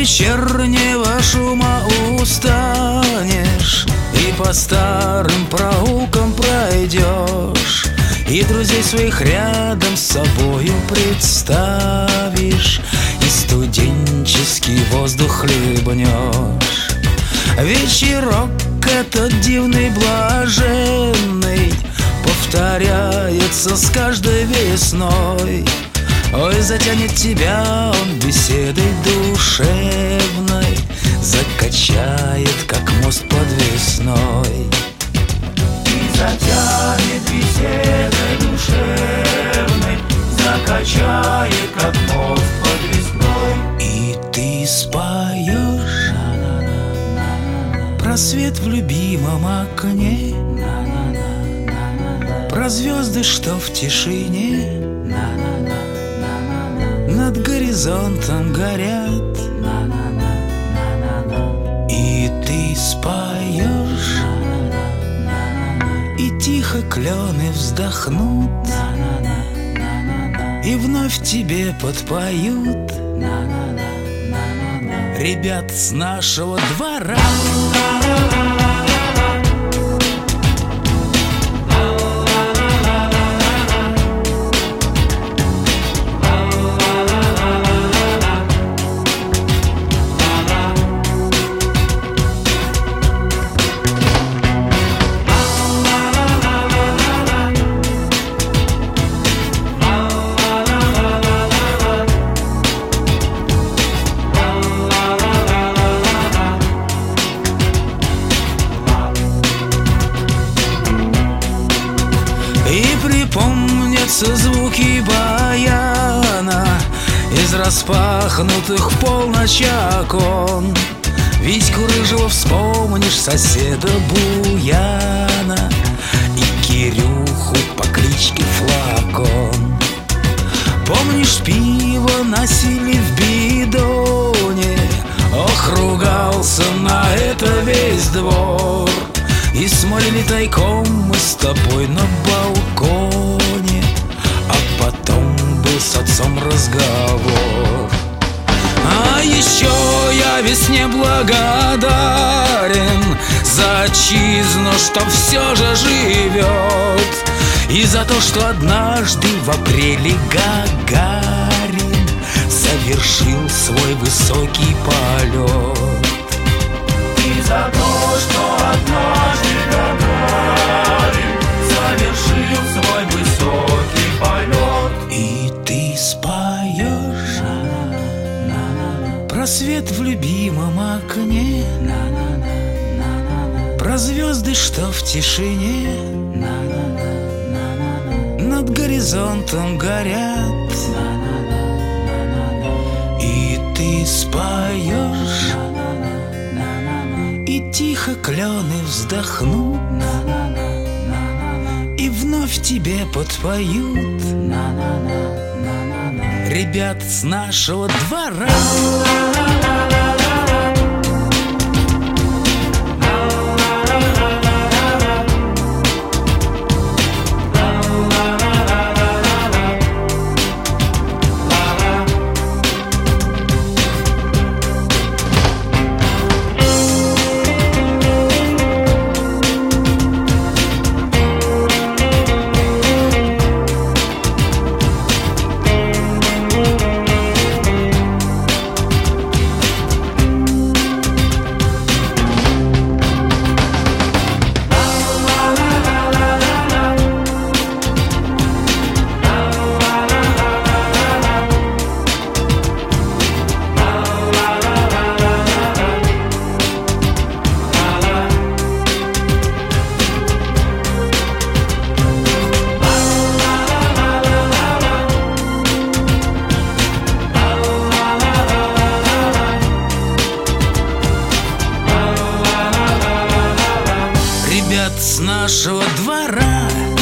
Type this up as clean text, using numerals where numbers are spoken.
вечернего шума устанешь и по старым проулкам пройдешь, и друзей своих рядом с собою представишь, и студенческий воздух хлебнешь. Вечерок этот дивный, блаженный повторяется с каждой весной. Ой, затянет тебя он беседой душевной, закачает, как мост подвесной. И затянет беседой душевной, закачает, как мост подвесной. И ты споешь про свет в любимом окне, про звезды, что в тишине над горизонтом горят. И ты споешь, и тихо клены вздохнут, и вновь тебе подпоют ребят с нашего двора. И припомнятся звуки баяна из распахнутых в полночь окон. Витьку рыжего вспомнишь, соседа Буяна и Кирюху по кличке Флакон. Помнишь, пиво носили в бидоне, ох, ругался на это весь двор. И смолили тайком мы с тобой на балконе, а потом был с отцом разговор. А еще я весне благодарен за отчизну, что все же живет, и за то, что однажды в апреле Гагарин совершил свой высокий полет. И за то, что однажды Гагарин совершил свой высокий полет. И ты споешь про свет в любимом окне, про звезды, что в тишине над горизонтом горят. И ты споешь, и тихо клены вздохнут, и вновь тебе подпоют ребят с нашего двора. С нашего двора.